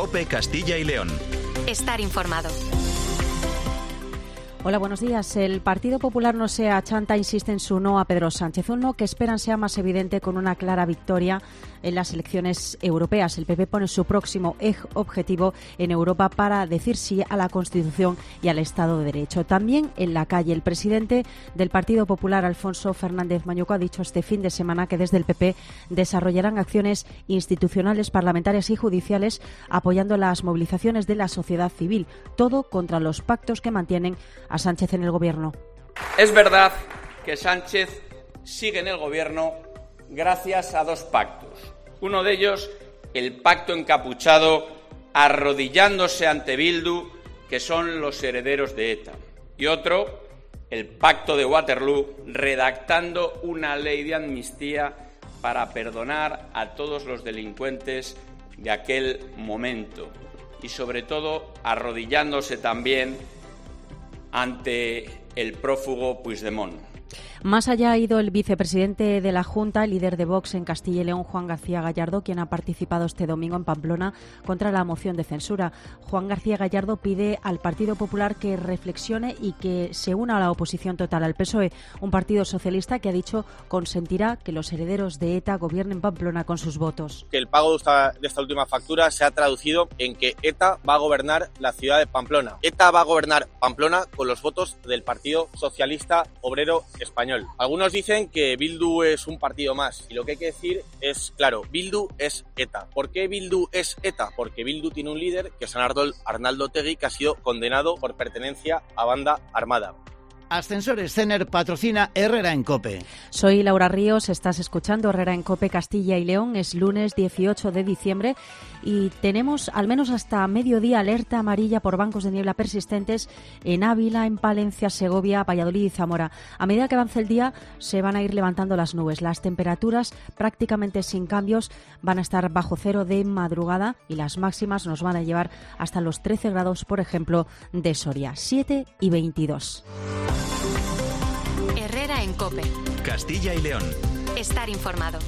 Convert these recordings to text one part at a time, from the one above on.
COPE Castilla y León. Estar informado. Hola, buenos días. El Partido Popular no se achanta, insiste en su no a Pedro Sánchez. Un no que esperan sea más evidente con una clara victoria en las elecciones europeas. El PP pone su próximo objetivo en Europa para decir sí a la Constitución y al Estado de Derecho. También en la calle, el presidente del Partido Popular, Alfonso Fernández Mañuco, ha dicho este fin de semana que desde el PP desarrollarán acciones institucionales, parlamentarias y judiciales apoyando las movilizaciones de la sociedad civil. Todo contra los pactos que mantienen a Sánchez en el Gobierno. Es verdad que Sánchez sigue en el Gobierno gracias a dos pactos. Uno de ellos, el pacto encapuchado, arrodillándose ante Bildu, que son los herederos de ETA. Y otro, el pacto de Waterloo, redactando una ley de amnistía para perdonar a todos los delincuentes de aquel momento. Y sobre todo, arrodillándose también ante el prófugo Puigdemont. Más allá ha ido el vicepresidente de la Junta, el líder de Vox en Castilla y León, Juan García Gallardo, quien ha participado este domingo en Pamplona contra la moción de censura. Juan García Gallardo pide al Partido Popular que reflexione y que se una a la oposición total al PSOE, un partido socialista que ha dicho consentirá que los herederos de ETA gobiernen Pamplona con sus votos. Que el pago de esta última factura se ha traducido en que ETA va a gobernar la ciudad de Pamplona. ETA va a gobernar Pamplona con los votos del Partido Socialista Obrero Español. Algunos dicen que Bildu es un partido más y lo que hay que decir es, claro, Bildu es ETA. ¿Por qué Bildu es ETA? Porque Bildu tiene un líder que es Arnaldo Otegi, que ha sido condenado por pertenencia a banda armada. Ascensores Cener patrocina Herrera en COPE. Soy Laura Ríos, estás escuchando Herrera en COPE Castilla y León. Es lunes 18 de diciembre y tenemos al menos hasta mediodía alerta amarilla por bancos de niebla persistentes en Ávila, en Palencia, Segovia, Valladolid y Zamora. A medida que avance el día se van a ir levantando las nubes. Las temperaturas prácticamente sin cambios van a estar bajo cero de madrugada y las máximas nos van a llevar hasta los 13 grados, por ejemplo, de Soria, 7 y 22. Herrera en COPE. Castilla y León. Estar informado.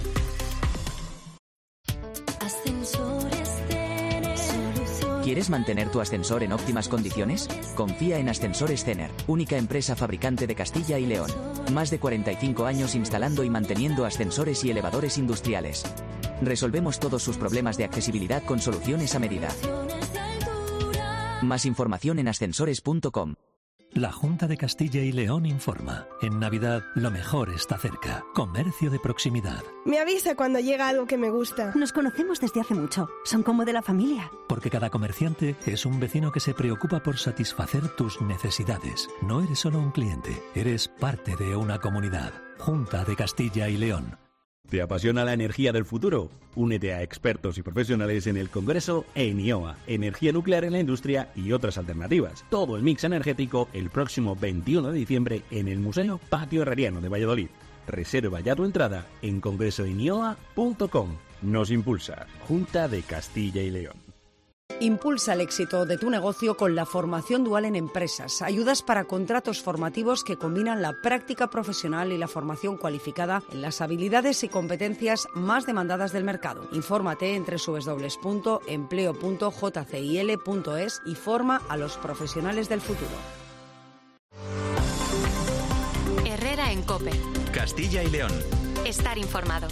¿Quieres mantener tu ascensor en óptimas condiciones? Confía en Ascensores Cener, única empresa fabricante de Castilla y León. Más de 45 años instalando y manteniendo ascensores y elevadores industriales. Resolvemos todos sus problemas de accesibilidad con soluciones a medida. Más información en ascensores.com. La Junta de Castilla y León informa. En Navidad, lo mejor está cerca. Comercio de proximidad. Me avisa cuando llega algo que me gusta. Nos conocemos desde hace mucho. Son como de la familia. Porque cada comerciante es un vecino que se preocupa por satisfacer tus necesidades. No eres solo un cliente, eres parte de una comunidad. Junta de Castilla y León. ¿Te apasiona la energía del futuro? Únete a expertos y profesionales en el Congreso ENIOA, Energía Nuclear en la Industria y otras alternativas. Todo el mix energético el próximo 21 de diciembre en el Museo Patio Herreriano de Valladolid. Reserva ya tu entrada en congresoenioa.com. Nos impulsa Junta de Castilla y León. Impulsa el éxito de tu negocio con la formación dual en empresas. Ayudas para contratos formativos que combinan la práctica profesional y la formación cualificada en las habilidades y competencias más demandadas del mercado. Infórmate en www.empleo.jcil.es y forma a los profesionales del futuro. Herrera en COPE. Castilla y León. Estar informado.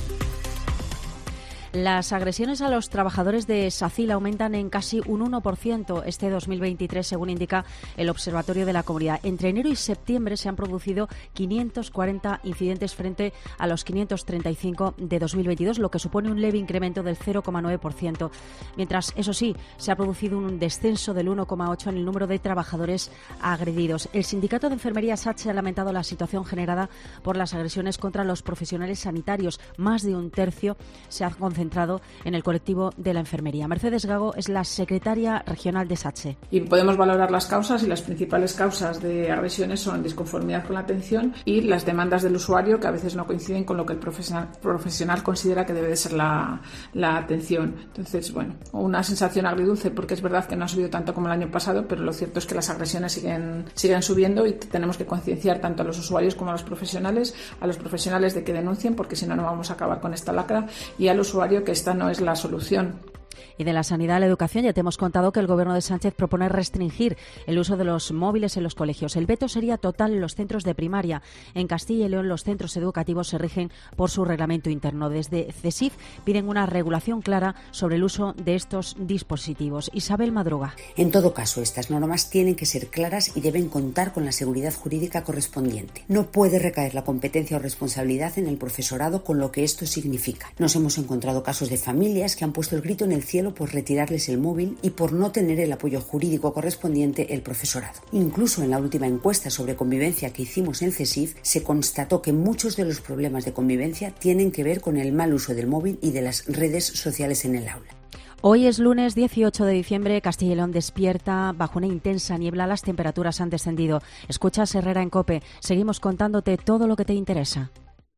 Las agresiones a los trabajadores de SACIL aumentan en casi un 1% este 2023, según indica el Observatorio de la Comunidad. Entre enero y septiembre se han producido 540 incidentes frente a los 535 de 2022, lo que supone un leve incremento del 0,9%. Mientras, eso sí, se ha producido un descenso del 1,8% en el número de trabajadores agredidos. El Sindicato de Enfermería SACHE ha lamentado la situación generada por las agresiones contra los profesionales sanitarios. Más de un tercio se ha concentrado en el colectivo de la enfermería. Mercedes Gago es la secretaria regional de SACHE. Y podemos valorar las causas, y las principales causas de agresiones son disconformidad con la atención y las demandas del usuario, que a veces no coinciden con lo que el profesional considera que debe de ser la atención. Entonces, bueno, una sensación agridulce, porque es verdad que no ha subido tanto como el año pasado, pero lo cierto es que las agresiones siguen subiendo y tenemos que concienciar tanto a los usuarios como a los profesionales de que denuncien, porque si no, no vamos a acabar con esta lacra, y al usuario que esta no es la solución. Y de la sanidad a la educación ya te hemos contado que el Gobierno de Sánchez propone restringir el uso de los móviles en los colegios. El veto sería total en los centros de primaria. En Castilla y León los centros educativos se rigen por su reglamento interno. Desde CESIF piden una regulación clara sobre el uso de estos dispositivos. Isabel Madruga. En todo caso, estas normas tienen que ser claras y deben contar con la seguridad jurídica correspondiente. No puede recaer la competencia o responsabilidad en el profesorado, con lo que esto significa. Nos hemos encontrado casos de familias que han puesto el grito en el cielo por retirarles el móvil y por no tener el apoyo jurídico correspondiente el profesorado. Incluso en la última encuesta sobre convivencia que hicimos en CESIF se constató que muchos de los problemas de convivencia tienen que ver con el mal uso del móvil y de las redes sociales en el aula. Hoy es lunes 18 de diciembre. Castilla y León despierta bajo una intensa niebla. Las temperaturas han descendido. Escuchas Herrera en COPE. Seguimos contándote todo lo que te interesa.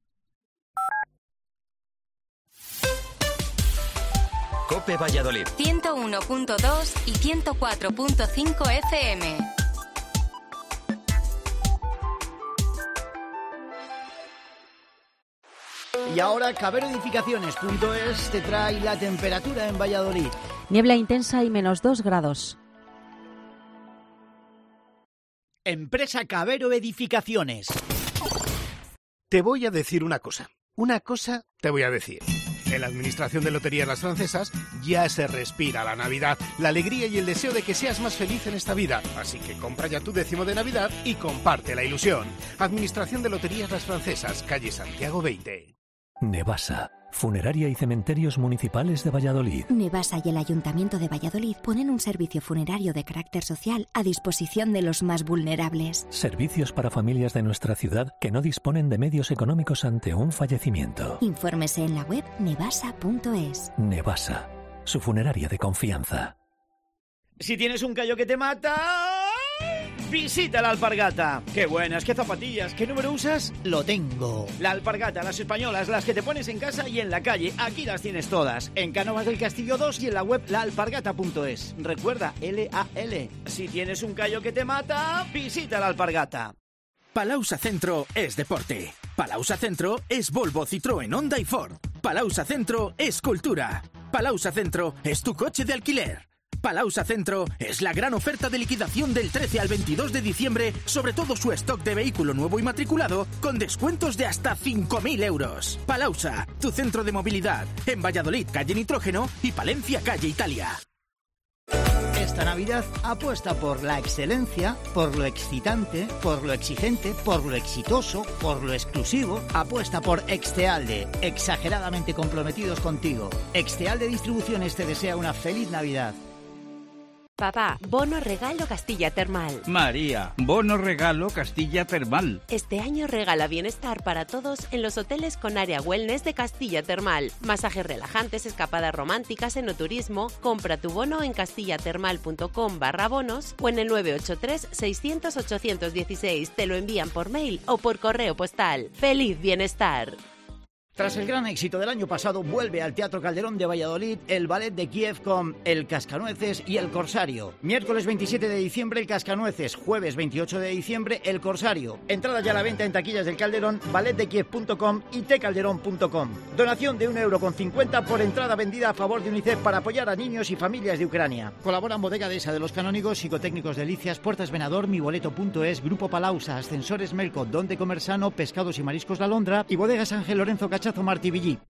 COPE Valladolid 101.2 y 104.5 FM. Y ahora caberoedificaciones.es te trae la temperatura en Valladolid. Niebla intensa y -2 grados. Empresa Cabero Edificaciones. Te voy a decir una cosa. Una cosa te voy a decir. En la Administración de Loterías Las Francesas ya se respira la Navidad, la alegría y el deseo de que seas más feliz en esta vida. Así que compra ya tu 10º de Navidad y comparte la ilusión. Administración de Loterías Las Francesas, calle Santiago 20. Nevasa, Funeraria y Cementerios Municipales de Valladolid. Nevasa y el Ayuntamiento de Valladolid ponen un servicio funerario de carácter social a disposición de los más vulnerables. Servicios para familias de nuestra ciudad que no disponen de medios económicos ante un fallecimiento. Infórmese en la web nevasa.es. Nevasa, su funeraria de confianza. Si tienes un callo que te mata, visita la Alpargata. ¡Qué buenas, qué zapatillas! ¿Qué número usas? Lo tengo. La Alpargata, las españolas, las que te pones en casa y en la calle. Aquí las tienes todas. En Cánovas del Castillo 2 y en la web laalpargata.es. Recuerda, LAL. Si tienes un callo que te mata, visita la Alpargata. Palausa Centro es deporte. Palausa Centro es Volvo, Citroën, Honda y Ford. Palausa Centro es cultura. Palausa Centro es tu coche de alquiler. Palausa Centro es la gran oferta de liquidación del 13 al 22 de diciembre sobre todo su stock de vehículo nuevo y matriculado con descuentos de hasta 5.000 euros. Palausa, tu centro de movilidad, en Valladolid, calle Nitrógeno y Palencia, calle Italia. Esta Navidad apuesta por la excelencia, por lo excitante, por lo exigente, por lo exitoso, por lo exclusivo. Apuesta por Extealde, exageradamente comprometidos contigo. Extealde Distribuciones te desea una feliz Navidad. Papá, bono regalo Castilla Termal. María, bono regalo Castilla Termal. Este año regala bienestar para todos en los hoteles con área wellness de Castilla Termal. Masajes relajantes, escapadas románticas, enoturismo. Compra tu bono en castillatermal.com/bonos o en el 983 600 816. Te lo envían por mail o por correo postal. ¡Feliz bienestar! Tras el gran éxito del año pasado, vuelve al Teatro Calderón de Valladolid el Ballet de Kiev con El Cascanueces y El Corsario. Miércoles 27 de diciembre, El Cascanueces. Jueves 28 de diciembre, El Corsario. Entradas ya a la venta en taquillas del Calderón, balletdekiev.com y tcalderón.com. Donación de €1,50 por entrada vendida a favor de UNICEF para apoyar a niños y familias de Ucrania. Colaboran Bodega Dehesa de los Canónigos, Psicotécnicos Delicias, Puertas Venador, miboleto.es, Grupo Palausa, Ascensores Melco, Don de Comer Sano, Pescados y Mariscos La Londra y Bodegas Ángel Lorenzo Cachazo Martí Villí.